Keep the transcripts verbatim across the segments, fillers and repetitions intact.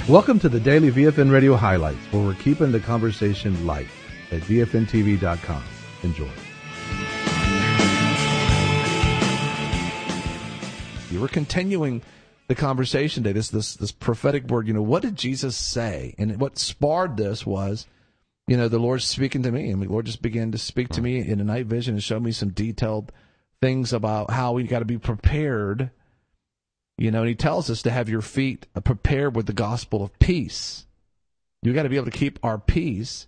Welcome to the Daily V F N Radio Highlights, where we're keeping the conversation light at V F N T V dot com. Enjoy. We're continuing the conversation today, this, this, this prophetic word. You know, what did Jesus say? And what sparred this was, you know, the Lord speaking to me. And the Lord just began to speak to me in a night vision and show me some detailed things about how we got to be prepared. You know, and he tells us to have your feet prepared with the gospel of peace. You got to be able to keep our peace,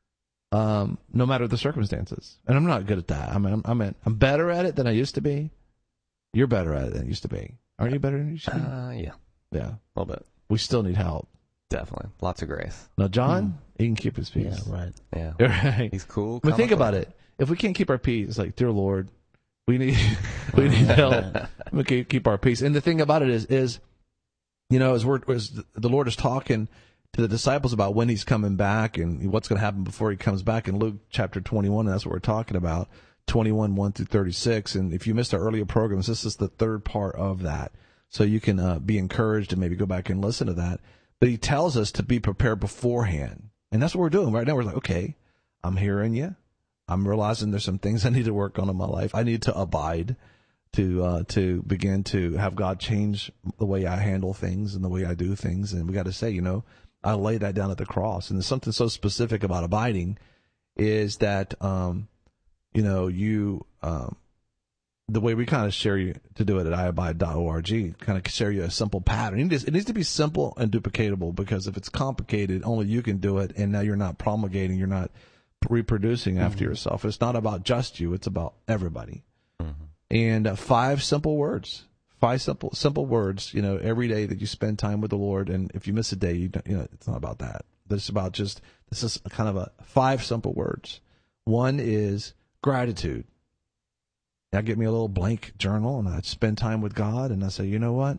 um, no matter the circumstances. And I'm not good at that. I mean, I'm, I'm, I'm better at it than I used to be. You're better at it than you used to be. Aren't you better than you used to be? Uh, yeah. Yeah. A little bit. We still need help. Definitely. Lots of grace. Now, John, mm. he can keep his peace. Yeah, right. Yeah. Right. He's cool. I mean, think about it. If we can't keep our peace, it's like, dear Lord, we need we need help. We can keep our peace. And the thing about it is, is you know, as, we're, as the Lord is talking to the disciples about when he's coming back and what's going to happen before he comes back in Luke chapter twenty-one, and that's what we're talking about, twenty-one, one through thirty-six. And if you missed our earlier programs, this is the third part of that. So you can uh, be encouraged and maybe go back and listen to that. But he tells us to be prepared beforehand. And that's what we're doing right now. We're like, okay, I'm hearing you. I'm realizing there's some things I need to work on in my life. I need to abide, to uh, to begin to have God change the way I handle things and the way I do things. And we got to say, you know, I lay that down at the cross. And there's something so specific about abiding is that, um, you know, you, um, the way we kind of share you to do it at i abide dot org, kind of share you a simple pattern. It needs, it needs to be simple and duplicatable, because if it's complicated, only you can do it. And now you're not promulgating, you're not reproducing after mm-hmm. yourself. It's not about just you, it's about everybody. Mm-hmm. And uh, five simple words, five simple simple words, you know, every day that you spend time with the Lord. And if you miss a day, you, don't, you know, it's not about that. It's about just, this is kind of a five simple words. One is gratitude. I get me a little blank journal and I spend time with God and I say, you know what?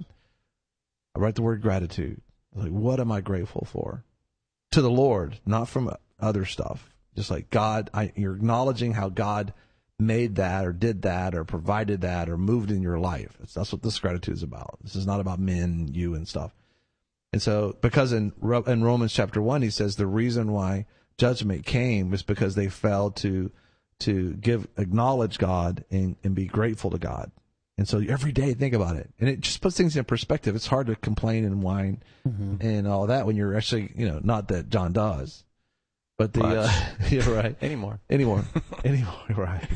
I write the word gratitude. Like, what am I grateful for? To the Lord, not from other stuff. Just like God, I, you're acknowledging how God made that or did that or provided that or moved in your life. That's, that's what this gratitude is about. This is not about men, you, and stuff. And so, because in, in Romans chapter one, he says the reason why judgment came was because they failed to to give acknowledge God and, and be grateful to God. And so every day, think about it. And it just puts things in perspective. It's hard to complain and whine mm-hmm. and all that when you're actually, you know, not that John does. But the, uh, yeah, right. Anymore. Anymore. Anymore, right.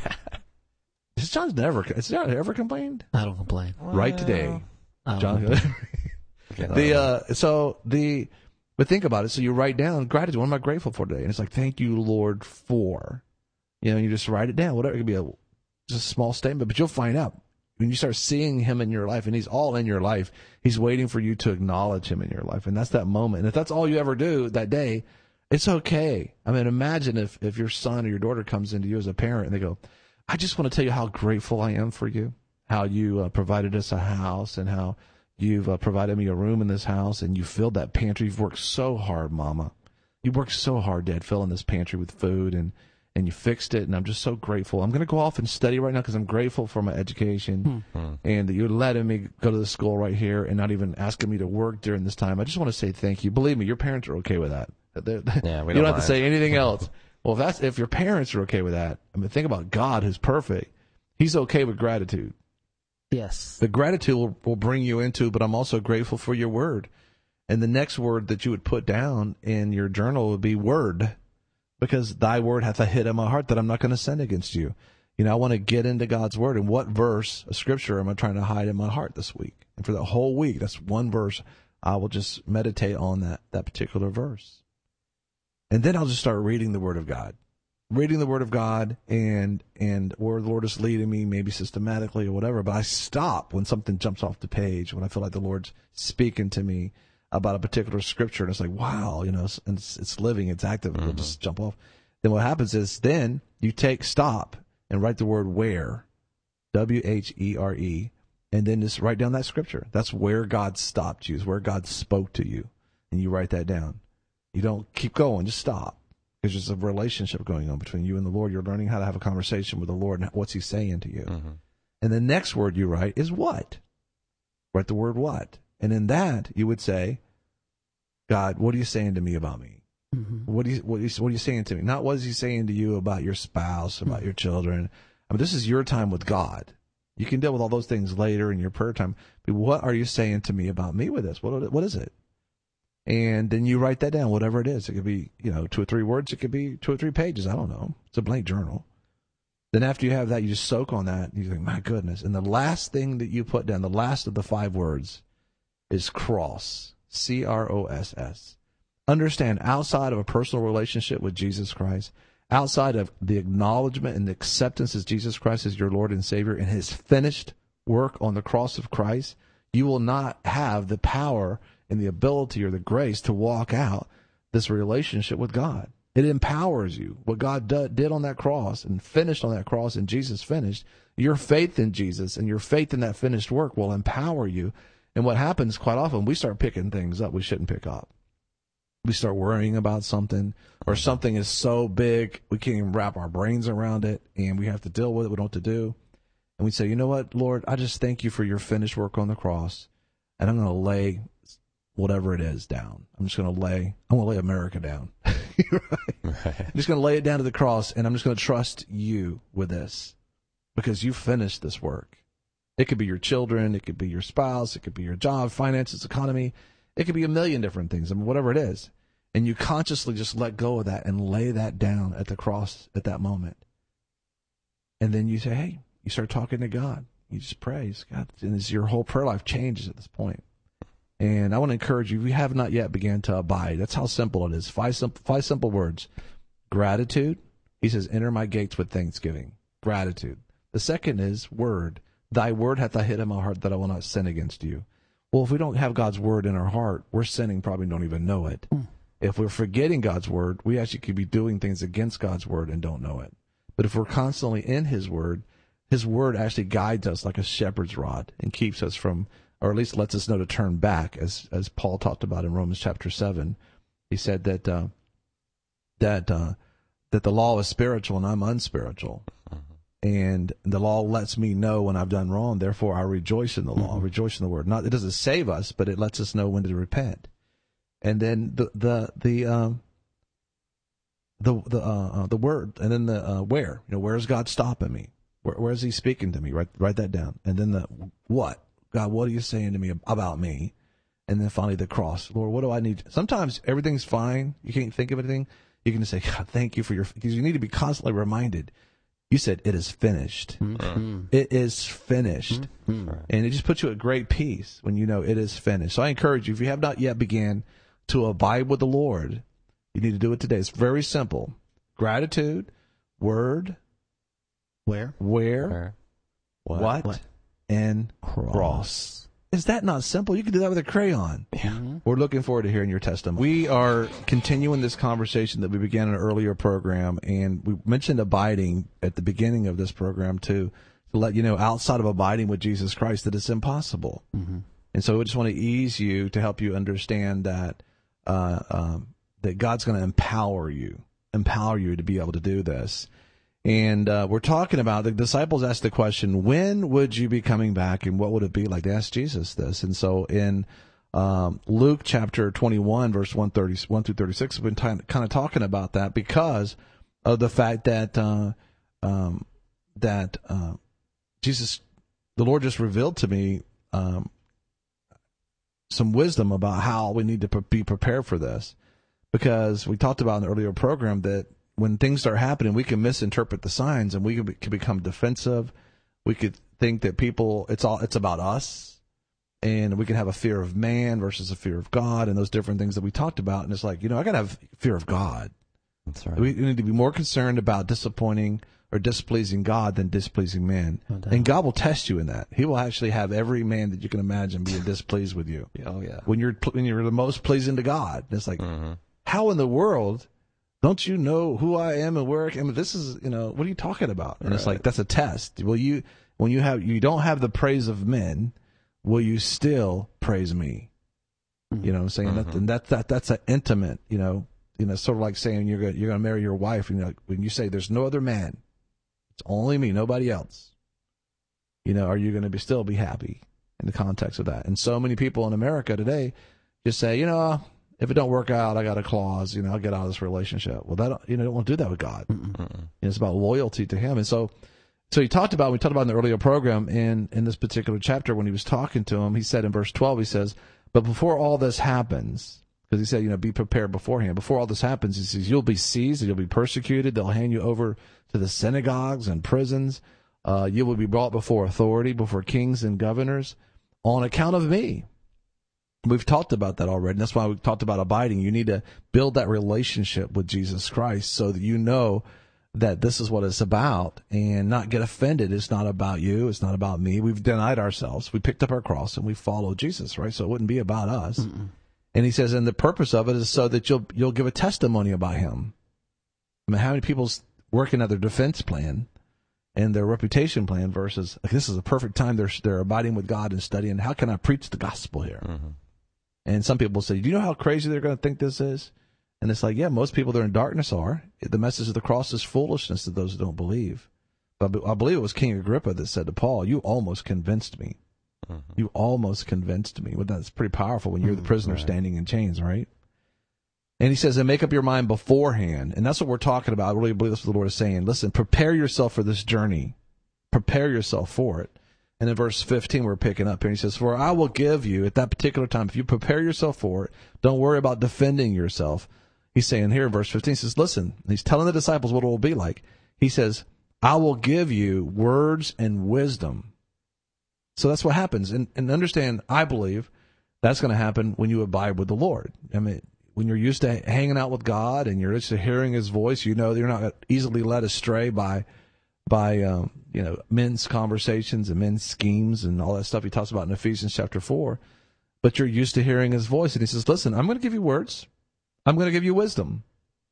Has John's never, has John ever complained? I don't complain. Well, right today. John. Okay. the, uh, so the, but think about it. So you write down gratitude. What am I grateful for today? And it's like, thank you, Lord, for, you know, you just write it down. Whatever. It could be a, just a small statement, but you'll find out when you start seeing him in your life, and he's all in your life. He's waiting for you to acknowledge him in your life. And that's that moment. And if that's all you ever do that day, it's okay. I mean, imagine if, if your son or your daughter comes into you as a parent and they go, I just want to tell you how grateful I am for you, how you uh, provided us a house and how you've uh, provided me a room in this house and you filled that pantry. You've worked so hard, Mama. You worked so hard, Dad, filling this pantry with food and, and you fixed it. And I'm just so grateful. I'm going to go off and study right now because I'm grateful for my education mm-hmm. and that you're letting me go to the school right here and not even asking me to work during this time. I just want to say thank you. Believe me, your parents are okay with that. They're, yeah, we you don't, don't have mind. to say anything else. Well, if that's if your parents are okay with that, I mean, think about God, who's perfect. He's okay with gratitude. Yes. The gratitude will, will bring you into, but I'm also grateful for your word. And the next word that you would put down in your journal would be word, because thy word hath I hid in my heart that I'm not going to sin against you. You know, I want to get into God's word. And what verse of scripture am I trying to hide in my heart this week? And for the whole week, that's one verse. I will just meditate on that, that particular verse. And then I'll just start reading the Word of God, reading the Word of God and, and where the Lord is leading me, maybe systematically or whatever. But I stop when something jumps off the page, when I feel like the Lord's speaking to me about a particular scripture. And it's like, wow, you know, it's, it's, it's living, it's active. Mm-hmm. It'll just jump off. Then what happens is then you take stop and write the word where, W H E R E, and then just write down that scripture. That's where God stopped you, is where God spoke to you. And you write that down. You don't keep going, just stop. Because there's a relationship going on between you and the Lord. You're learning how to have a conversation with the Lord and what's he saying to you. Mm-hmm. And the next word you write is what? Write the word what. And in that, you would say, God, what are you saying to me about me? Mm-hmm. What, are you, what, are you, what are you saying to me? Not what is he saying to you about your spouse, about mm-hmm. your children. I mean, this is your time with God. You can deal with all those things later in your prayer time. But what are you saying to me about me with this? What What is it? And then you write that down, whatever it is. It could be, you know, two or three words. It could be two or three pages. I don't know. It's a blank journal. Then after you have that, you just soak on that. And you think, my goodness. And the last thing that you put down, the last of the five words, is cross. C R O S S. Understand, outside of a personal relationship with Jesus Christ, outside of the acknowledgement and the acceptance as Jesus Christ as your Lord and Savior and his finished work on the cross of Christ, you will not have the power and the ability or the grace to walk out this relationship with God. It empowers you. What God do, did on that cross and finished on that cross and Jesus finished, your faith in Jesus and your faith in that finished work will empower you. And what happens quite often, we start picking things up we shouldn't pick up. We start worrying about something, or something is so big we can't even wrap our brains around it, and we have to deal with it. We don't know what to do. And we say, you know what, Lord, I just thank you for your finished work on the cross, and I'm going to lay whatever it is down. I'm just going to lay, I'm going to lay America down. Right? Right. I'm just going to lay it down to the cross, and I'm just going to trust you with this because you finished this work. It could be your children, it could be your spouse, it could be your job, finances, economy. It could be a million different things, I mean, whatever it is. And you consciously just let go of that and lay that down at the cross at that moment. And then you say, hey, you start talking to God. You just praise God. And it's, your whole prayer life changes at this point. And I want to encourage you, if you have not yet began to abide, that's how simple it is. Five, simple, five simple words. Gratitude. He says, enter my gates with thanksgiving. Gratitude. The second is word. Thy word hath I hid in my heart that I will not sin against you. Well, if we don't have God's word in our heart, we're sinning, probably don't even know it. Mm. If we're forgetting God's word, we actually could be doing things against God's word and don't know it. But if we're constantly in his word, his word actually guides us like a shepherd's rod and keeps us from, or at least lets us know to turn back, as as Paul talked about in Romans chapter seven. He said that uh, that uh, that the law is spiritual and I'm unspiritual. And the law lets me know when I've done wrong. Therefore, I rejoice in the law, mm-hmm. rejoice in the word. Not, it doesn't save us, but it lets us know when to repent. And then the the the um, the the uh, the word, and then the uh, where. You know, where is God stopping me? Where, where is He speaking to me? Write write that down. And then the what? God, what are you saying to me about me? And then finally the cross. Lord, what do I need? Sometimes everything's fine. You can't think of anything. You can just say, God, thank you for your. Because you need to be constantly reminded. You said, it is finished. Mm-hmm. It is finished. Mm-hmm. And it just puts you at great peace when you know it is finished. So I encourage you, if you have not yet began to abide with the Lord, you need to do it today. It's very simple. Gratitude, word, where, where, where? What, what, what, and cross. cross. Is that not simple? You can do that with a crayon. Yeah. We're looking forward to hearing your testimony. We are continuing this conversation that we began in an earlier program, and we mentioned abiding at the beginning of this program too, to let you know outside of abiding with Jesus Christ that it's impossible. Mm-hmm. And so we just want to ease you to help you understand that uh, um, that God's going to empower you, empower you to be able to do this. And uh, we're talking about, the disciples asked the question, when would you be coming back and what would it be like? They asked Jesus this. And so in um, Luke chapter twenty-one, verse one thirty-one through thirty-six, we've been t- kind of talking about that because of the fact that uh, um, that uh, Jesus, the Lord just revealed to me um, some wisdom about how we need to pre- be prepared for this. Because we talked about in the earlier program that when things start happening, we can misinterpret the signs, and we can, be, can become defensive. We could think that people, it's all, it's about us, and we can have a fear of man versus a fear of God, and those different things that we talked about. And it's like, you know, I got to have fear of God. That's right. We need to be more concerned about disappointing or displeasing God than displeasing man. No doubt. And God will test you in that. He will actually have every man that you can imagine being displeased with you. Oh yeah. When you're when you're the most pleasing to God, it's like, mm-hmm. how in the world? Don't you know who I am and where I am? This is, you know, what are you talking about? And right. It's like, that's a test. Will you, when you have, you don't have the praise of men, will you still praise me? Mm-hmm. You know what I'm saying? Mm-hmm. That, and that, that, that's an intimate, you know, you know, sort of like saying you're going to, you're going to marry your wife. You know, when you say there's no other man, it's only me, nobody else. You know, are you going to be still be happy in the context of that? And so many people in America today just say, you know, if it don't work out, I got a clause, you know, I'll get out of this relationship. Well, that, you know, don't want to do that with God. Mm-mm. It's about loyalty to him. And so, so he talked about, we talked about in the earlier program in, in this particular chapter when he was talking to him, he said in verse twelve, he says, but before all this happens, because he said, you know, be prepared beforehand. Before all this happens, he says, you'll be seized, you'll be persecuted. They'll hand you over to the synagogues and prisons. Uh, you will be brought before authority, before kings and governors on account of me. We've talked about that already. That's why we talked about abiding. You need to build that relationship with Jesus Christ so that you know that this is what it's about and not get offended. It's not about you. It's not about me. We've denied ourselves. We picked up our cross and we followed Jesus, right? So it wouldn't be about us. Mm-mm. And he says, and the purpose of it is so that you'll you'll give a testimony about him. I mean, how many people's working at their defense plan and their reputation plan versus like, this is a perfect time they're they're abiding with God and studying. How can I preach the gospel here? Mm-hmm. And some people say, do you know how crazy they're going to think this is? And it's like, yeah, most people that are in darkness are. The message of the cross is foolishness to those who don't believe. But I believe it was King Agrippa that said to Paul, you almost convinced me. Mm-hmm. You almost convinced me. Well, that's pretty powerful when you're the prisoner right. standing in chains, right? And he says, and make up your mind beforehand. And that's what we're talking about. I really believe that's what the Lord is saying. Listen, prepare yourself for this journey. Prepare yourself for it. And in verse fifteen, we're picking up here. He says, for I will give you at that particular time, if you prepare yourself for it, don't worry about defending yourself. He's saying here in verse fifteen, he says, listen, he's telling the disciples what it will be like. He says, I will give you words and wisdom. So that's what happens. And, and understand, I believe that's going to happen when you abide with the Lord. I mean, when you're used to hanging out with God and you're used to hearing his voice, you know you're not easily led astray by by um, you know men's conversations and men's schemes and all that stuff he talks about in Ephesians chapter four. But you're used to hearing his voice, and he says, listen, I'm going to give you words. I'm going to give you wisdom.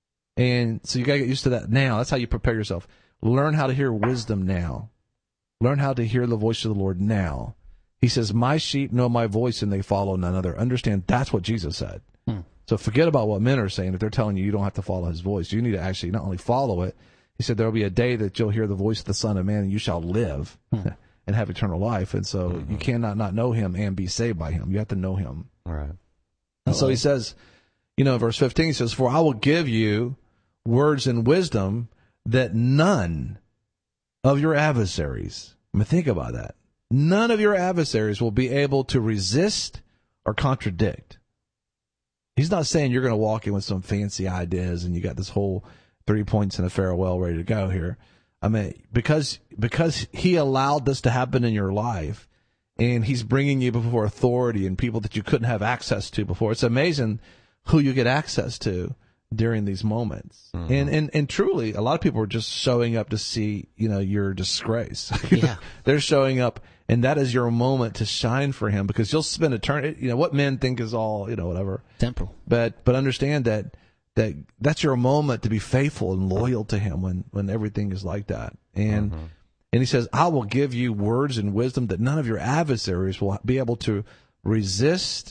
And so you got to get used to that now. That's how you prepare yourself. Learn how to hear wisdom now. Learn how to hear the voice of the Lord now. He says, my sheep know my voice and they follow none other. Understand, that's what Jesus said. Hmm. So forget about what men are saying. If they're telling you you don't have to follow his voice, you need to actually not only follow it. He said, there will be a day that you'll hear the voice of the Son of Man and you shall live hmm. and have eternal life. And so mm-hmm. you cannot not know him and be saved by him. You have to know him. All right. And so he says, you know, verse fifteen, he says, for I will give you words and wisdom that none of your adversaries, I mean, think about that. None of your adversaries will be able to resist or contradict. He's not saying you're going to walk in with some fancy ideas and you got this whole three points and a farewell ready to go here. I mean, because because he allowed this to happen in your life, and he's bringing you before authority and people that you couldn't have access to before. It's amazing who you get access to during these moments. Mm-hmm. And, and and truly, a lot of people are just showing up to see, you know, your disgrace. Yeah. They're showing up, and that is your moment to shine for him, because you'll spend eternity, you know, what men think is all, you know, whatever. Temporal. But but understand that that that's your moment to be faithful and loyal to him when, when everything is like that. And mm-hmm. and he says, I will give you words and wisdom that none of your adversaries will be able to resist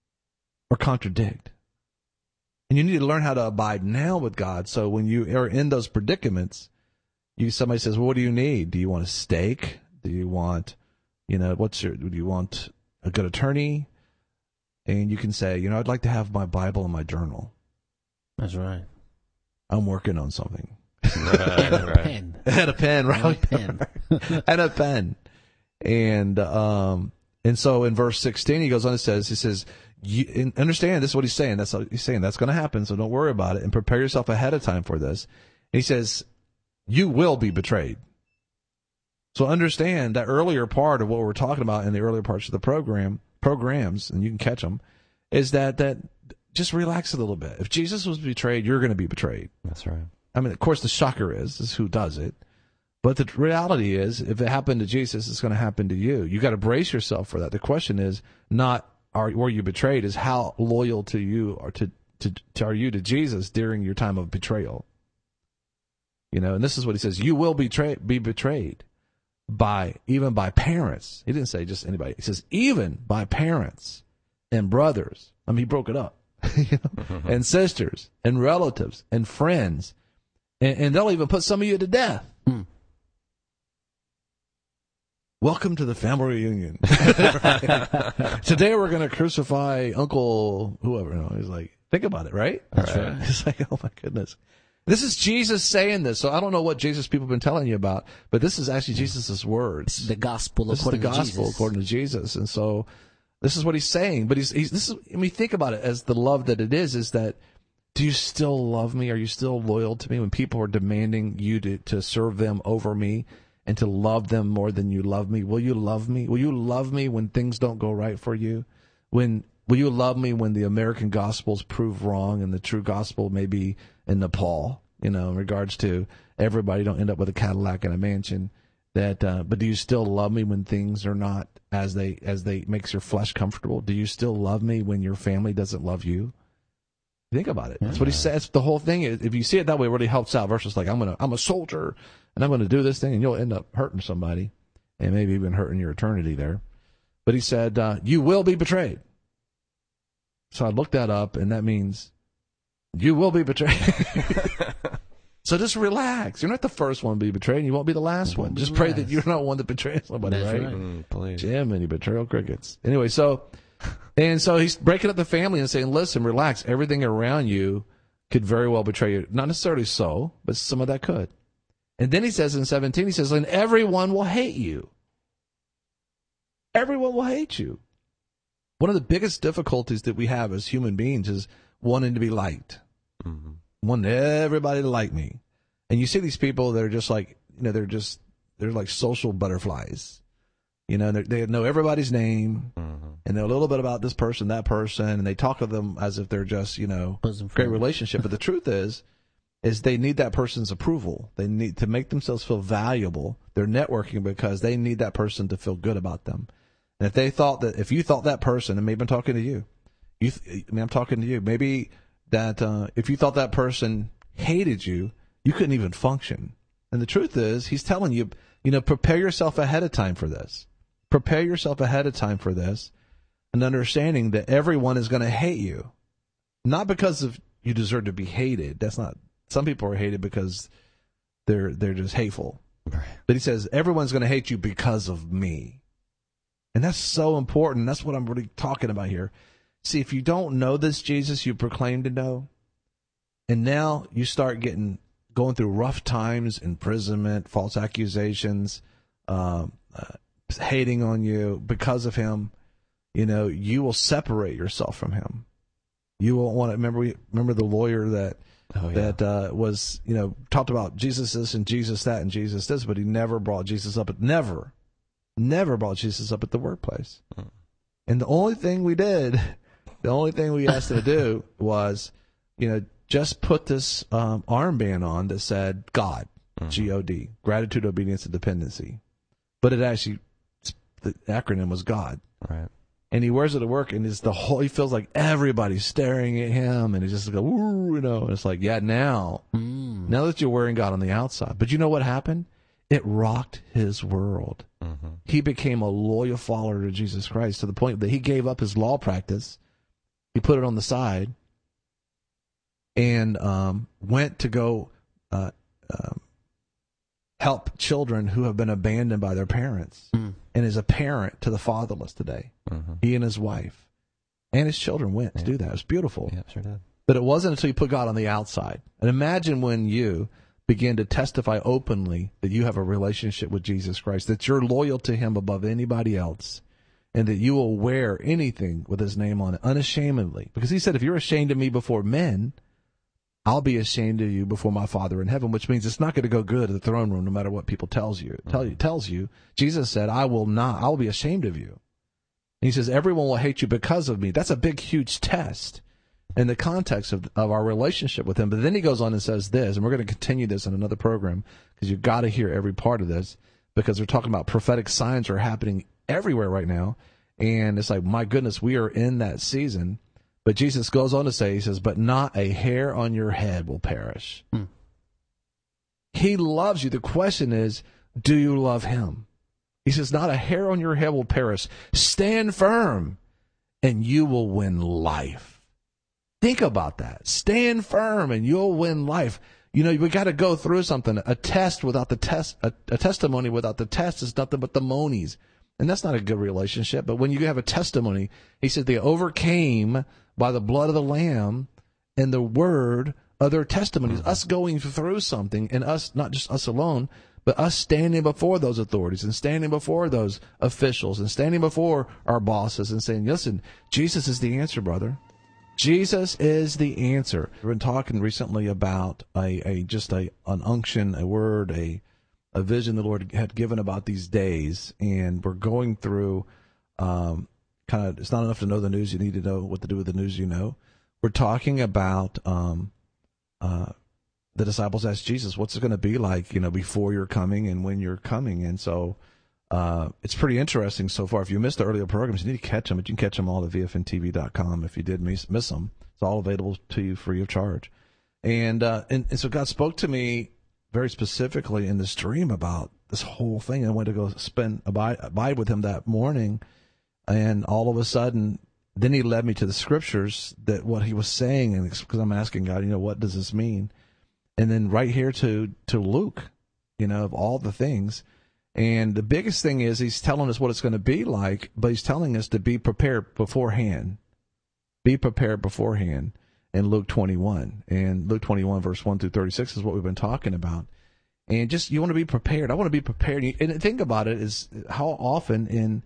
or contradict. And you need to learn how to abide now with God. So when you are in those predicaments, you somebody says, well, what do you need? Do you want a steak? Do you want, you know, what's your, do you want a good attorney? And you can say, you know, I'd like to have my Bible and my journal. That's right. I'm working on something. Right, and a right. pen. And a pen, right? And a pen. And a pen. And, um, and so in verse sixteen, he goes on and says, he says, you, and understand, this is what he's saying. That's what he's saying. That's going to happen, so don't worry about it, and prepare yourself ahead of time for this. And he says, you will be betrayed. So understand that earlier part of what we're talking about in the earlier parts of the program, programs, and you can catch them, is that, that just relax a little bit. If Jesus was betrayed, you're going to be betrayed. That's right. I mean, of course, the shocker is, is who does it. But the reality is, if it happened to Jesus, it's going to happen to you. You got to brace yourself for that. The question is not, are were you betrayed? Is how loyal to you or to, to, to are you to Jesus during your time of betrayal? You know, and this is what he says: you will betray, be betrayed by even by parents. He didn't say just anybody. He says even by parents and brothers. I mean, he broke it up, you know, and sisters and relatives and friends, and, and they'll even put some of you to death. Hmm. Welcome to the family reunion. Today we're going to crucify Uncle whoever. No, he's like, Think about it, right? That's right. It's like, oh my goodness. This is Jesus saying this. So I don't know what Jesus people have been telling you about, but this is actually Jesus' words. This is the gospel This is the according to gospel Jesus. according to Jesus. And so this is what he's saying. But he's, he's this is, I mean, think about it as the love that it is, is that, do you still love me? Are you still loyal to me when people are demanding you to, to serve them over me and to love them more than you love me? Will you love me? Will you love me when things don't go right for you? When, will you love me when the American gospels prove wrong and the true gospel may be in Nepal, you know, in regards to everybody don't end up with a Cadillac and a mansion? That, uh, but do you still love me when things are not as they, as they makes your flesh comfortable? Do you still love me when your family doesn't love you? Think about it. That's what he says. The whole thing is, if you see it that way, it really helps out versus like, I'm going to, I'm a soldier and I'm going to do this thing, and you'll end up hurting somebody and maybe even hurting your eternity there. But he said, uh, you will be betrayed. So I looked that up, and that means you will be betrayed. So just relax. You're not the first one to be betrayed, and you won't be the last one. Just pray that you're not one to betray somebody, That's right? right. Mm, please. Jiminy betrayal crickets. Anyway, so, and so he's breaking up the family and saying, listen, relax. Everything around you could very well betray you. Not necessarily so, but some of that could. And then he says in seventeen, he says, and everyone will hate you. Everyone will hate you. One of the biggest difficulties that we have as human beings is wanting to be liked. Mm-hmm. Wanting everybody to like me. And you see these people that are just like, you know, they're just, they're like social butterflies. You know, they know everybody's name, Mm-hmm. and know a little bit about this person, that person, and they talk of them as if they're just, you know, Bosom great friend. relationship. But the truth is, is they need that person's approval. They need to make themselves feel valuable. They're networking because they need that person to feel good about them. And if they thought that, if you thought that person, and maybe I'm talking to you, you, th- I mean, I'm talking to you, maybe that uh, if you thought that person hated you, you couldn't even function. And the truth is, he's telling you, you know, prepare yourself ahead of time for this. Prepare yourself ahead of time for this, and understanding that everyone is going to hate you, not because of you deserve to be hated. That's not. Some people are hated because they're they're just hateful. Right. But he says everyone's going to hate you because of me, and that's so important. That's what I'm really talking about here. See, if you don't know this Jesus you proclaim to know, and now you start getting going through rough times, imprisonment, false accusations, um, uh, hating on you because of him, you know, you will separate yourself from him. You won't want to remember. We remember the lawyer that Oh, yeah. that uh, was, you know, talked about Jesus this and Jesus that and Jesus this, but he never brought Jesus up. At, never, never brought Jesus up at the workplace. Mm. And the only thing we did, the only thing we asked him to do was, you know, just put this um, armband on that said God, Mm-hmm. G O D, gratitude, obedience, and dependency. But it actually, the acronym was God. Right. And he wears it at work, and it's the whole, he feels like everybody's staring at him, and he just go, ooh, you know, and it's like, yeah, now, Mm. now that you're wearing God on the outside. But you know what happened? It rocked his world. Mm-hmm. He became a loyal follower to Jesus Christ to the point that he gave up his law practice. He put it on the side and um, went to go uh, um, help children who have been abandoned by their parents, Mm. and is a parent to the fatherless today. Mm-hmm. He and his wife and his children went to Yeah. do that. It was beautiful. Yeah, sure did. But it wasn't until you put God on the outside. And imagine when you begin to testify openly that you have a relationship with Jesus Christ, that you're loyal to him above anybody else, and that you will wear anything with his name on it unashamedly. Because he said, if you're ashamed of me before men, I'll be ashamed of you before my Father in heaven, which means it's not going to go good at the throne room no matter what people tells you. Tell you tells you. Jesus said, I will not, I will be ashamed of you. And he says, everyone will hate you because of me. That's a big, huge test in the context of, of our relationship with him. But then he goes on and says this, and we're going to continue this in another program, because you've got to hear every part of this, because they're talking about prophetic signs are happening everywhere right now. And it's like, my goodness, we are in that season. But Jesus goes on to say, he says, but not a hair on your head will perish. Hmm. He loves you. The question is, do you love him? He says, not a hair on your head will perish. Stand firm, and you will win life. Think about that. Stand firm, and you'll win life. You know, we got to go through something. A test without the test, a, a testimony without the test is nothing but the monies. And that's not a good relationship. But when you have a testimony, he said they overcame by the blood of the Lamb and the word of their testimonies. Mm-hmm. Us going through something, and us, not just us alone, but us standing before those authorities and standing before those officials and standing before our bosses and saying, listen, Jesus is the answer, brother. Jesus is the answer. We've been talking recently about a, a just a an unction, a word, a a vision the Lord had given about these days, and we're going through um, kind of, it's not enough to know the news, you need to know what to do with the news you know. We're talking about um, uh, the disciples asked Jesus, what's it going to be like, you know, before you're coming and when you're coming? And so uh, it's pretty interesting so far. If you missed the earlier programs, you need to catch them, but you can catch them all at V F N T V dot com if you did miss, miss them. It's all available to you free of charge. And, uh, and, and so God spoke to me very specifically in this dream about this whole thing. I went to go spend, abide, abide with him that morning, and all of a sudden, then he led me to the scriptures that what he was saying, and because I'm asking God, you know, what does this mean? And then right here to, to Luke, you know, of all the things. And the biggest thing is he's telling us what it's going to be like, but he's telling us to be prepared beforehand. Be prepared beforehand in Luke twenty-one. And Luke twenty-one, verse one through thirty-six is what we've been talking about. And just, you want to be prepared. I want to be prepared. And think about it, is how often in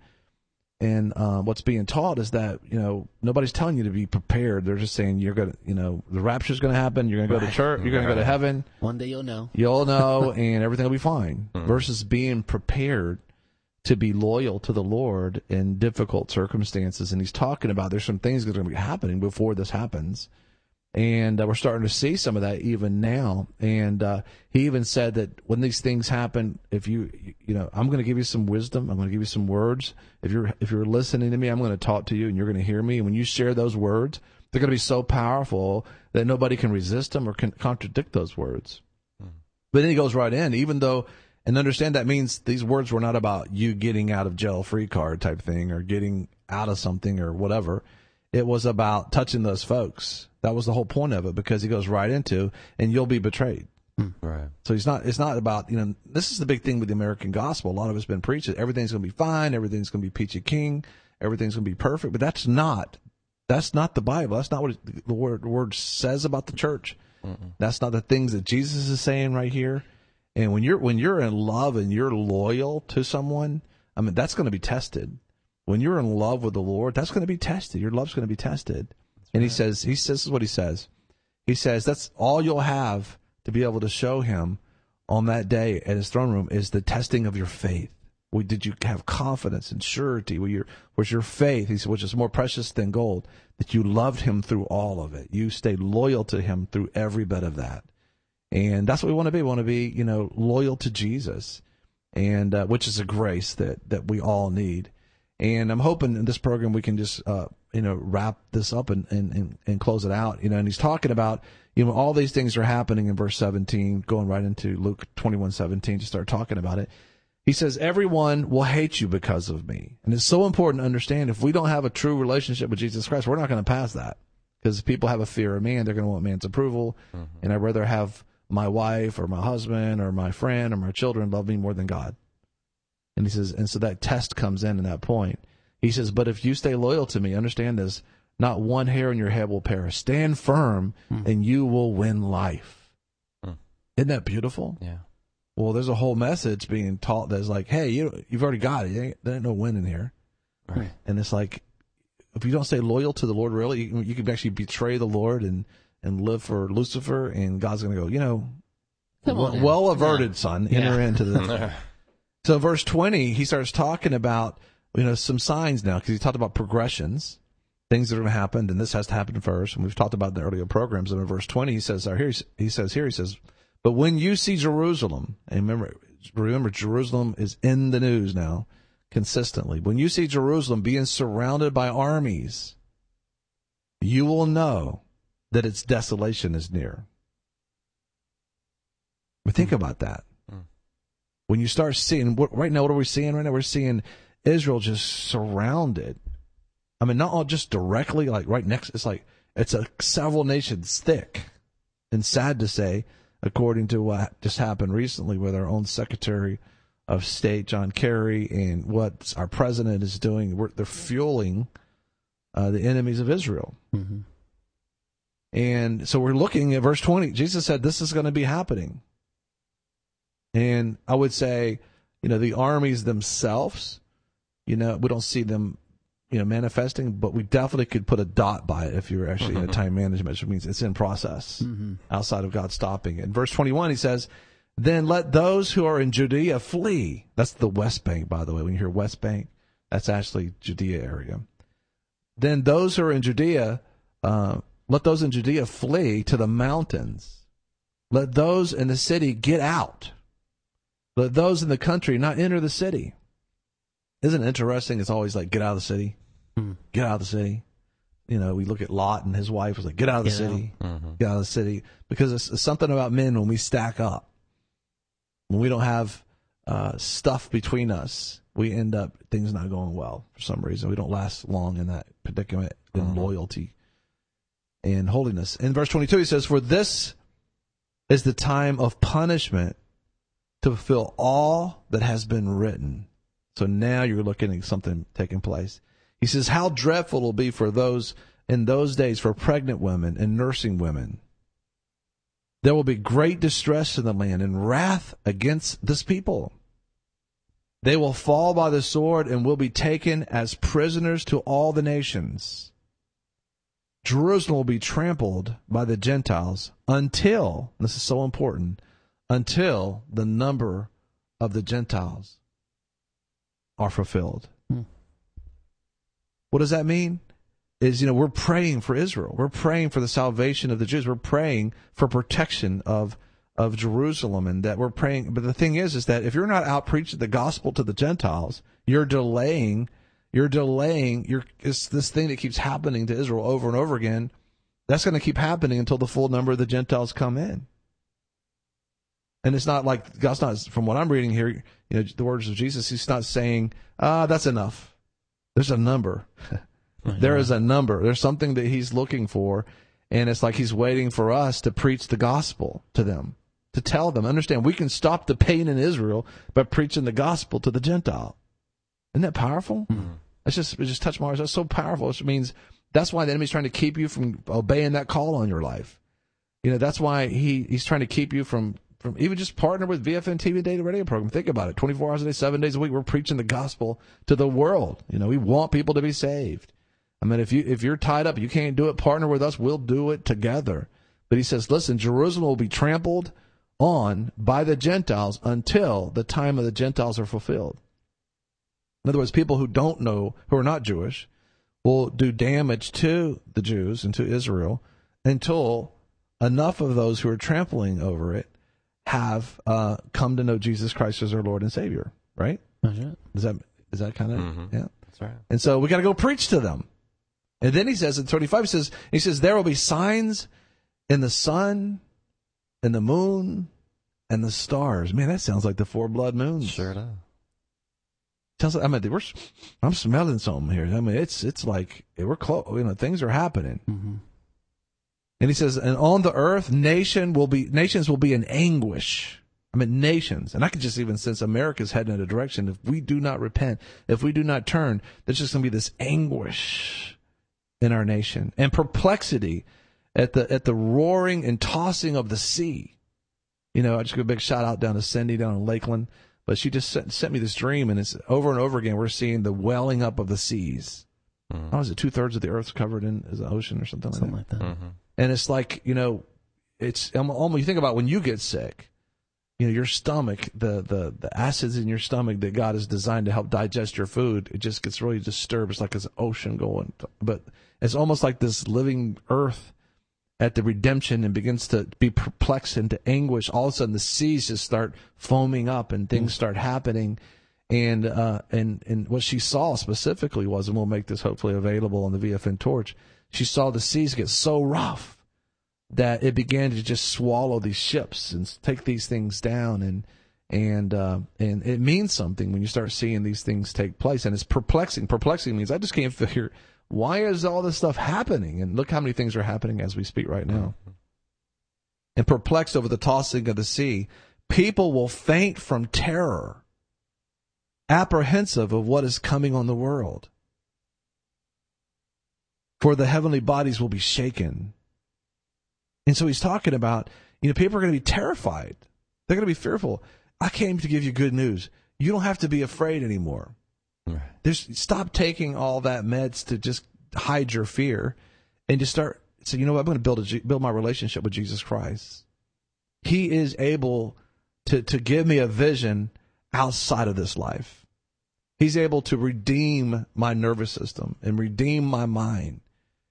And uh, what's being taught is that, you know, nobody's telling you to be prepared. They're just saying you're going to, you know, the rapture's going to happen. You're going to go Right. to church. You're going to go to heaven. One day you'll know. You'll know, and everything will be fine. Mm. Versus being prepared to be loyal to the Lord in difficult circumstances. And he's talking about there's some things that are going to be happening before this happens. And uh, we're starting to see some of that even now. And uh, he even said that when these things happen, if you, you know, I'm going to give you some wisdom. I'm going to give you some words. If you're if you're listening to me, I'm going to talk to you, and you're going to hear me. And when you share those words, they're going to be so powerful that nobody can resist them or can contradict those words. Mm-hmm. But then he goes right in, even though, and understand that means these words were not about you getting out of jail free card type thing or getting out of something or whatever. It was about touching those folks. That was the whole point of it, because he goes right into, and you'll be betrayed. Right. So he's not, it's not about, you know, this is the big thing with the American gospel. A lot of it's been preached. Everything's going to be fine. Everything's going to be peachy king. Everything's going to be perfect. But that's not, that's not the Bible. That's not what the word, the word says about the church. Mm-mm. That's not the things that Jesus is saying right here. And when you're, when you're in love and you're loyal to someone, I mean, that's going to be tested. When you're in love with the Lord, that's going to be tested. Your love's going to be tested. That's and right. he says, he says, this is what he says. He says, that's all you'll have to be able to show him on that day at his throne room is the testing of your faith. We, did you have confidence and surety? Were your, was your faith, he said, which is more precious than gold, that you loved him through all of it. You stayed loyal to him through every bit of that. And that's what we want to be. We want to be, you know, loyal to Jesus, and uh, which is a grace that, that we all need. And I'm hoping in this program we can just, uh, you know, wrap this up and, and, and close it out. You know, and he's talking about, you know, all these things are happening in verse seventeen, going right into Luke twenty-one seventeen to start talking about it. He says, everyone will hate you because of me. And it's so important to understand, if we don't have a true relationship with Jesus Christ, we're not going to pass that. Because people have a fear of man. They're going to want man's approval. Mm-hmm. And I'd rather have my wife or my husband or my friend or my children love me more than God. And he says, and so that test comes in at that point. He says, but if you stay loyal to me, understand this, not one hair in your head will perish. Stand firm, hmm. and you will win life. Hmm. Isn't that beautiful? Yeah. Well, there's a whole message being taught that's like, hey, you, you've already got it. There ain't, there ain't no winning here. Right. And it's like, if you don't stay loyal to the Lord, really, you, you can actually betray the Lord and, and live for Lucifer, and God's going to go, you know, Come on, well, well averted, yeah. son. Yeah. Enter into the... So verse twenty, he starts talking about, you know, some signs now, because he talked about progressions, things that are going to happen, and this has to happen first. And we've talked about in the earlier programs. And in verse twenty, he says, or here he says, here he says, but when you see Jerusalem, and remember, remember, Jerusalem is in the news now consistently. When you see Jerusalem being surrounded by armies, you will know that its desolation is near. But think mm-hmm. about that. When you start seeing, right now, what are we seeing right now? We're seeing Israel just surrounded. I mean, not all just directly, like right next. It's like, it's a several nations thick. And sad to say, according to what just happened recently with our own Secretary of State, John Kerry, and what our president is doing, we're, they're fueling uh, the enemies of Israel. Mm-hmm. And so we're looking at verse twenty. Jesus said this is going to be happening. And I would say, you know, the armies themselves, you know, we don't see them, you know, manifesting, but we definitely could put a dot by it if you're actually in a time management, which means it's in process mm-hmm. outside of God stopping it. In verse twenty-one, he says, then let those who are in Judea flee. That's the West Bank, by the way. When you hear West Bank, that's actually Judea area. Then those who are in Judea, uh, let those in Judea flee to the mountains. Let those in the city get out. Let those in the country not enter the city. Isn't it interesting? It's always like, get out of the city. Hmm. Get out of the city. You know, we look at Lot and his wife was like, get out of the Get city. Mm-hmm. Get out of the city. Because it's, it's something about men when we stack up. When we don't have uh, stuff between us, we end up, things not going well for some reason. We don't last long in that predicament in mm-hmm. loyalty and holiness. In verse twenty-two, he says, for this is the time of punishment to fulfill all that has been written. So now you're looking at something taking place. He says, how dreadful it will be for those in those days for pregnant women and nursing women. There will be great distress in the land and wrath against this people. They will fall by the sword and will be taken as prisoners to all the nations. Jerusalem will be trampled by the Gentiles until, this is so important, until the number of the Gentiles are fulfilled. Hmm. What does that mean? Is, you know, we're praying for Israel. We're praying for the salvation of the Jews. We're praying for protection of of Jerusalem, and that we're praying. But the thing is, is that if you're not out preaching the gospel to the Gentiles, you're delaying, you're delaying, you're, it's this thing that keeps happening to Israel over and over again. That's going to keep happening until the full number of the Gentiles come in. And it's not like, God's not, from what I'm reading here, you know, the words of Jesus, he's not saying, ah, that's enough. There's a number. There is a number. There's something that he's looking for, and it's like he's waiting for us to preach the gospel to them, to tell them, understand, we can stop the pain in Israel by preaching the gospel to the Gentile. Isn't that powerful? Mm-hmm. It's just, it just touched my heart. That's so powerful. It means that's why the enemy's trying to keep you from obeying that call on your life. You know, that's why he, he's trying to keep you from, from even just partner with V F N T V Data Radio Program. Think about it. twenty-four hours a day, seven days a week, we're preaching the gospel to the world. You know, we want people to be saved. I mean, if you if you're tied up, you can't do it, partner with us, we'll do it together. But he says, listen, Jerusalem will be trampled on by the Gentiles until the time of the Gentiles are fulfilled. In other words, people who don't know, who are not Jewish, will do damage to the Jews and to Israel until enough of those who are trampling over it have uh, come to know Jesus Christ as their Lord and Savior, right? That's right. Is that, is that kind of, mm-hmm. yeah? That's right. And so we got to go preach to them. And then he says in twenty-five, he says, he says, there will be signs in the sun, and the moon, and the stars. Man, that sounds like the four blood moons. Sure does. Sounds like, I mean, we're, I'm smelling something here. I mean, it's it's like we're close. You know, things are happening. Mm-hmm. And he says, and on the earth, nation will be nations will be in anguish. I mean, nations, and I could just even sense America's heading in a direction. If we do not repent, if we do not turn, there's just going to be this anguish in our nation and perplexity at the at the roaring and tossing of the sea. You know, I just give a big shout out down to Cindy down in Lakeland, but she just sent, sent me this dream, and it's over and over again. We're seeing the welling up of the seas. Mm-hmm. How is it? Two thirds of the earth's covered in is the ocean or something, something like that. Like that. Mm-hmm. And it's like, you know, it's almost, you think about when you get sick. You know, your stomach, the, the, the acids in your stomach that God has designed to help digest your food, it just gets really disturbed. It's like this ocean going. But it's almost like this living earth at the redemption and begins to be perplexed into anguish. All of a sudden, the seas just start foaming up and things start happening. And, uh, and, and what she saw specifically was, and we'll make this hopefully available on the V F N Torch, she saw the seas get so rough that it began to just swallow these ships and take these things down, and and uh, and it means something when you start seeing these things take place, and it's perplexing. Perplexing means I just can't figure why is all this stuff happening, and look how many things are happening as we speak right now. And perplexed over the tossing of the sea, people will faint from terror, apprehensive of what is coming on the world. For the heavenly bodies will be shaken. And so he's talking about, you know, people are going to be terrified. They're going to be fearful. I came to give you good news. You don't have to be afraid anymore. Right. There's stop taking all that meds to just hide your fear, and just start. So you know what? I'm going to build a, build my relationship with Jesus Christ. He is able to to give me a vision outside of this life. He's able to redeem my nervous system and redeem my mind,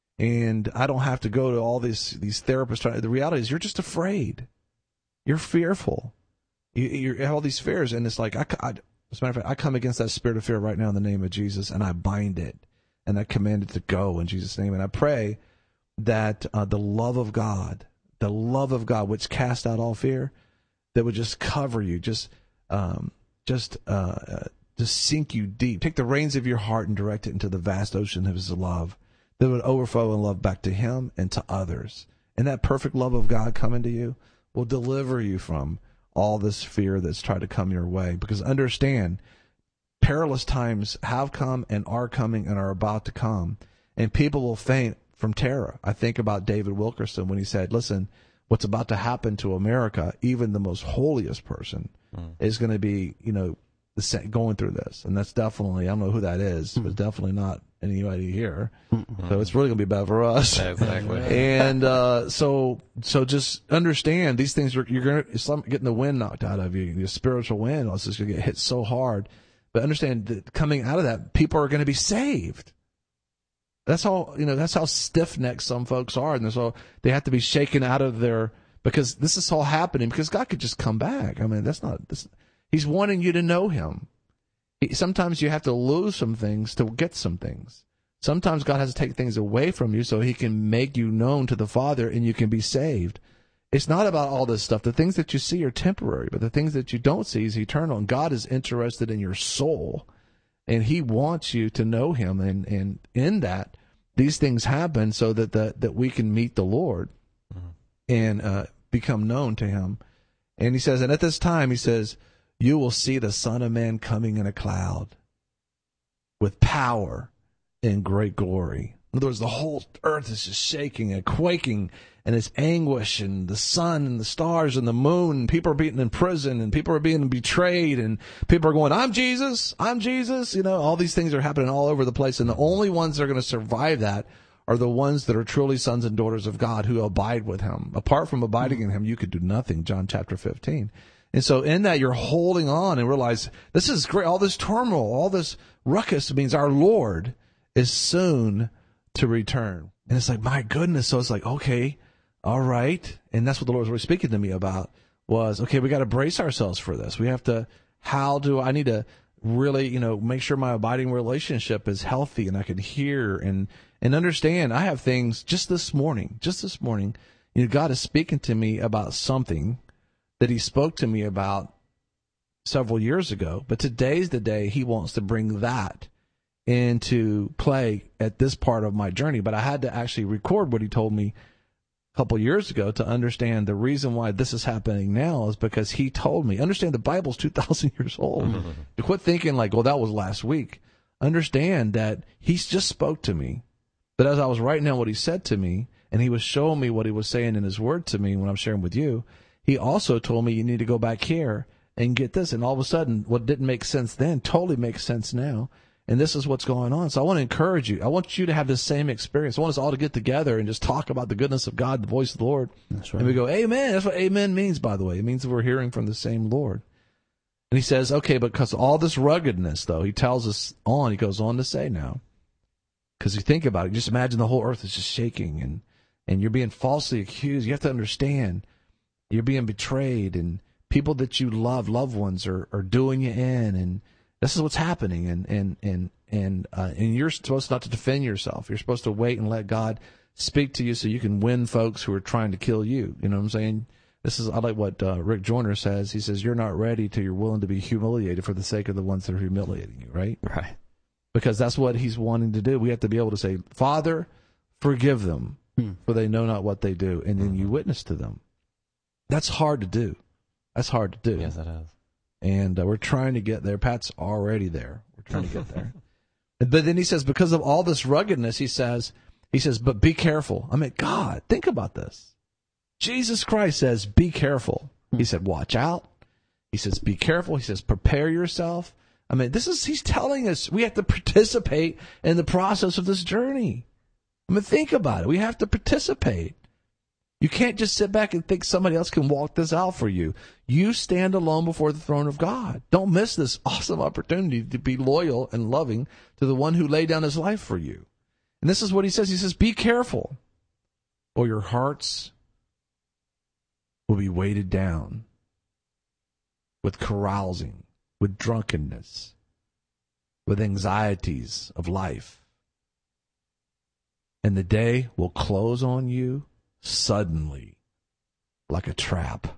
and I don't have to go to all these these therapists. The reality is, you're just afraid. You're fearful. You, you have all these fears, and it's like I, I, as a matter of fact, I come against that spirit of fear right now in the name of Jesus, and I bind it, and I command it to go in Jesus' name, and I pray that uh, the love of God, the love of God, which casts out all fear, that would just cover you, just, um, just, uh, uh, just sink you deep. Take the reins of your heart and direct it into the vast ocean of His love, that would overflow in love back to Him and to others. And that perfect love of God coming to you will deliver you from all this fear that's tried to come your way. Because understand, perilous times have come and are coming and are about to come, and people will faint from terror. I think about David Wilkerson when he said, listen, what's about to happen to America, even the most holiest person, mm. is going to be, you know, the, going through this. And that's definitely, I don't know who that is, mm. but definitely not anybody here. Mm-hmm. So it's really going to be bad for us. Exactly. And uh, so so just understand these things, are, you're going to, it's like getting the wind knocked out of you, the spiritual wind. It's just going to get hit so hard. But understand that coming out of that, people are going to be saved. That's how, you know, that's how stiff-necked some folks are. And so they have to be shaken out of their, because this is all happening because God could just come back. I mean, that's not, this, He's wanting you to know Him. He, sometimes you have to lose some things to get some things. Sometimes God has to take things away from you so He can make you known to the Father and you can be saved. It's not about all this stuff. The things that you see are temporary, but the things that you don't see is eternal. And God is interested in your soul, and He wants you to know Him. And, and in that, these things happen so that the, that we can meet the Lord mm-hmm. and uh, become known to Him. And He says, and at this time, He says, you will see the Son of Man coming in a cloud with power and great glory. In other words, the whole earth is just shaking and quaking, and it's anguish, and the sun and the stars and the moon, and people are being in prison, and people are being betrayed, and people are going, I'm Jesus, I'm Jesus. You know, all these things are happening all over the place, and the only ones that are going to survive that are the ones that are truly sons and daughters of God who abide with Him. Apart from abiding in Him, you could do nothing, John chapter fifteen. And so in that, you're holding on and realize this is great. All this turmoil, all this ruckus means our Lord is soon to return. And it's like, my goodness. So it's like, okay, all right. And that's what the Lord was really speaking to me about was, okay, we got to brace ourselves for this. We have to, how do I need to really, you know, make sure my abiding relationship is healthy and I can hear and, and understand. I have things just this morning, just this morning, you know, God is speaking to me about something that He spoke to me about several years ago. But today's the day He wants to bring that into play at this part of my journey. But I had to actually record what He told me a couple years ago to understand the reason why this is happening now is because He told me. Understand the Bible's two thousand years old. Mm-hmm. You quit thinking like, well, that was last week. Understand that He's just spoke to me. But as I was writing down what He said to me, and He was showing me what He was saying in His Word to me when I'm sharing with you, He also told me you need to go back here and get this. And all of a sudden, what didn't make sense then totally makes sense now. And this is what's going on. So I want to encourage you. I want you to have the same experience. I want us all to get together and just talk about the goodness of God, the voice of the Lord. That's right. And we go, amen. That's what amen means, by the way. It means that we're hearing from the same Lord. And He says, okay, but because all this ruggedness, though, He tells us on, He goes on to say now, because you think about it, just imagine the whole earth is just shaking and, and you're being falsely accused. You have to understand. You're being betrayed, and people that you love, loved ones, are, are doing you in, and this is what's happening. And and and and uh, and you're supposed not to defend yourself. You're supposed to wait and let God speak to you, so you can win folks who are trying to kill you. You know what I'm saying? This is I like what uh, Rick Joyner says. He says you're not ready till you're willing to be humiliated for the sake of the ones that are humiliating you. Right? Right. Because that's what He's wanting to do. We have to be able to say, Father, forgive them, hmm. for they know not what they do, and then you witness to them. That's hard to do. That's hard to do. Yes, it is. And uh, we're trying to get there. Pat's already there. We're trying to get there. But then He says, because of all this ruggedness, He says, He says, but be careful. I mean, God, think about this. Jesus Christ says, be careful. He said, watch out. He says, be careful. He says, prepare yourself. I mean, this is, he's telling us we have to participate in the process of this journey. I mean, think about it. We have to participate. You can't just sit back and think somebody else can walk this out for you. You stand alone before the throne of God. Don't miss this awesome opportunity to be loyal and loving to the one who laid down his life for you. And this is what he says. He says, be careful, or your hearts will be weighted down with carousing, with drunkenness, with anxieties of life. And the day will close on you suddenly, like a trap.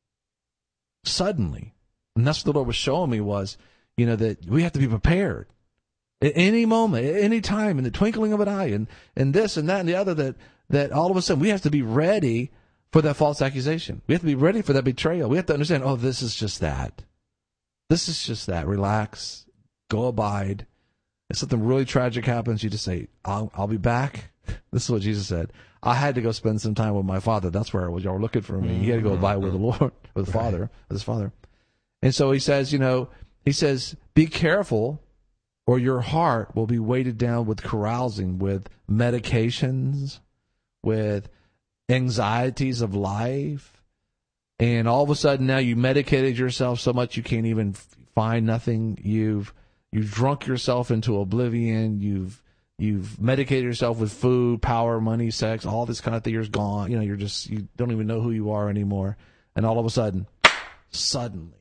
Suddenly. And that's what the Lord was showing me was, you know, that we have to be prepared. At any moment, at any time, in the twinkling of an eye, and, and this and that and the other, that, that all of a sudden we have to be ready for that false accusation. We have to be ready for that betrayal. We have to understand, oh, this is just that. This is just that. Relax. Go abide. If something really tragic happens, you just say, I'll, I'll be back. This is what Jesus said. I had to go spend some time with my Father. That's where I was. Y'all were looking for me. He had to go abide with the Lord, with the Father, with his Father. And so he says, you know, he says, be careful, or your heart will be weighted down with carousing, with medications, with anxieties of life. And all of a sudden now you medicated yourself so much you can't even find nothing. You've you've drunk yourself into oblivion. You've You've medicated yourself with food, power, money, sex, all this kind of thing. You're gone. You know, you're just, you don't even know who you are anymore. And all of a sudden, suddenly,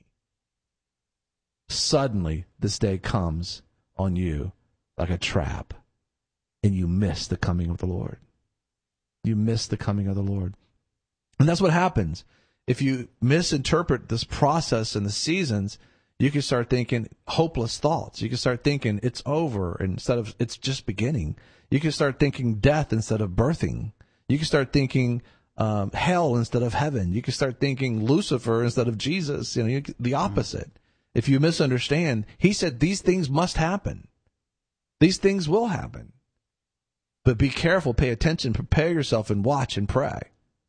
suddenly, this day comes on you like a trap, and you miss the coming of the Lord. You miss the coming of the Lord. And that's what happens. If you misinterpret this process and the seasons, you can start thinking hopeless thoughts. You can start thinking it's over instead of it's just beginning. You can start thinking death instead of birthing. You can start thinking um, hell instead of heaven. You can start thinking Lucifer instead of Jesus. You know, you, the opposite. Mm-hmm. If you misunderstand, he said these things must happen. These things will happen. But be careful, pay attention, prepare yourself, and watch and pray.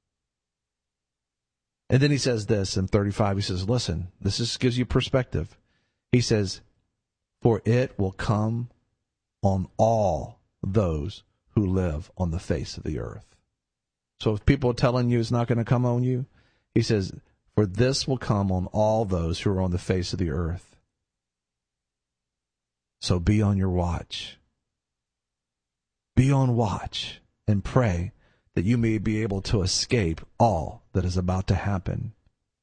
And then he says this in thirty-five. He says, listen, this just gives you perspective. He says, for it will come on all those who live on the face of the earth. So if people are telling you it's not going to come on you, he says, for this will come on all those who are on the face of the earth. So be on your watch. Be on watch and pray that you may be able to escape all that is about to happen,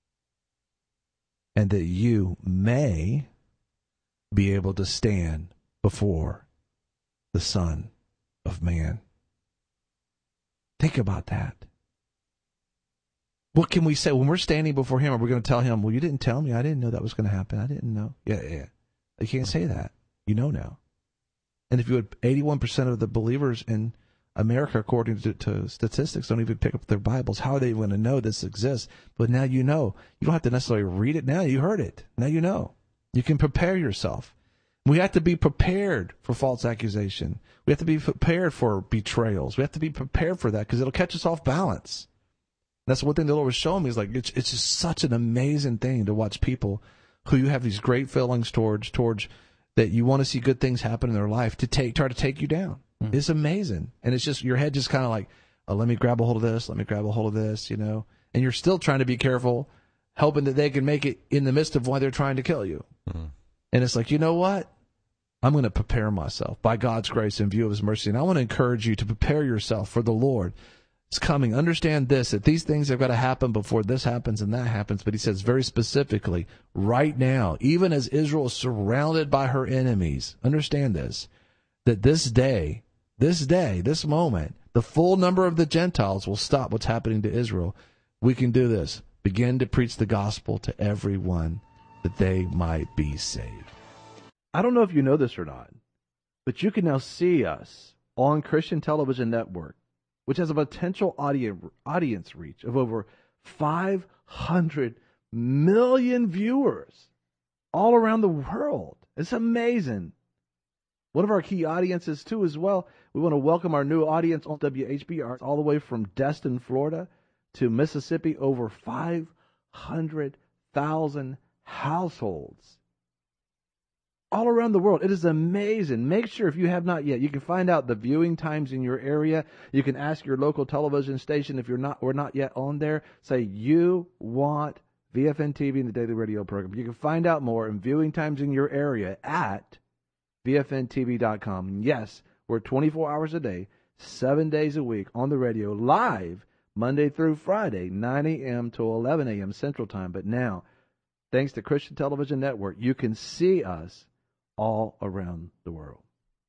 and that you may be able to stand before the Son of Man. Think about that. What can we say when we're standing before him? Are we going to tell him, well, you didn't tell me. I didn't know that was going to happen. I didn't know. Yeah, yeah. You can't say that. You know now. And if you had eighty-one percent of the believers in America, according to, to statistics, don't even pick up their Bibles. How are they going to know this exists? But now you know. You don't have to necessarily read it now. You heard it. Now you know. You can prepare yourself. We have to be prepared for false accusation. We have to be prepared for betrayals. We have to be prepared for that because it'll catch us off balance. That's one thing the Lord was showing me is like it's it's just such an amazing thing to watch people who you have these great feelings towards towards that you want to see good things happen in their life to take try to take you down. Mm. It's amazing. And it's just your head just kind of like, oh, let me grab a hold of this, let me grab a hold of this, you know. And you're still trying to be careful, hoping that they can make it in the midst of why they're trying to kill you. Mm. And it's like, you know what? I'm going to prepare myself by God's grace in view of his mercy. And I want to encourage you to prepare yourself for the Lord. It's coming. Understand this, that these things have got to happen before this happens and that happens. But he says very specifically, right now, even as Israel is surrounded by her enemies, understand this, that this day, this day, this moment, the full number of the Gentiles will stop what's happening to Israel. We can do this. Begin to preach the gospel to everyone that they might be saved. I don't know if you know this or not, but you can now see us on Christian Television Network, which has a potential audience audience reach of over five hundred million viewers all around the world. It's amazing. One of our key audiences, too, as well, we want to welcome our new audience on W H B R all the way from Destin, Florida. to Mississippi, over five hundred thousand households all around the world. It is amazing. Make sure, if you have not yet, you can find out the viewing times in your area. You can ask your local television station if you're not or not yet on there. Say you want V F N T V and the Daily Radio program. You can find out more and viewing times in your area at V F N T V dot com. Yes, we're twenty-four hours a day, seven days a week on the radio, live Monday through Friday, nine a.m. to eleven a.m. Central Time. But now, thanks to Christian Television Network, you can see us all around the world.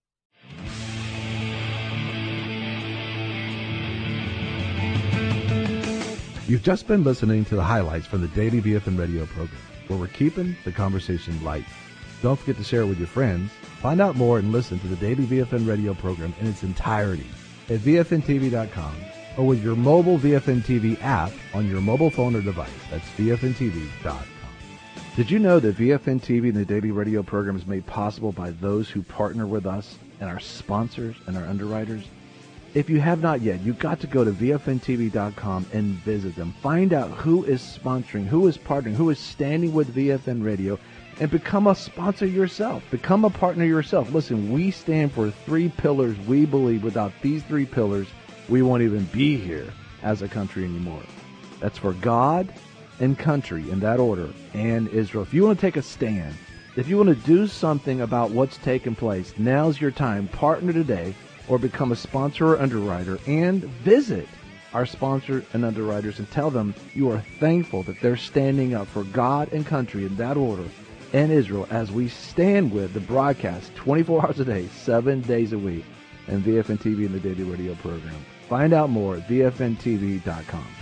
You've just been listening to the highlights from the Daily V F N Radio program, where we're keeping the conversation light. Don't forget to share it with your friends. Find out more and listen to the Daily V F N Radio program in its entirety at V F N T V dot com or with your mobile V F N T V app on your mobile phone or device. That's V F N T V dot com. Did you know that V F N T V and the Daily Radio program is made possible by those who partner with us and our sponsors and our underwriters? If you have not yet, you've got to go to V F N T V dot com and visit them. Find out who is sponsoring, who is partnering, who is standing with V F N Radio, and become a sponsor yourself. Become a partner yourself. Listen, we stand for three pillars. We believe without these three pillars, we won't even be here as a country anymore. That's for God and country, in that order, and Israel. If you want to take a stand, if you want to do something about what's taking place, now's your time. Partner today or become a sponsor or underwriter, and visit our sponsors and underwriters and tell them you are thankful that they're standing up for God and country, in that order, and Israel, as we stand with the broadcast twenty-four hours a day, seven days a week, and V F N T V and the Daily Radio program. Find out more at V F N T V dot com.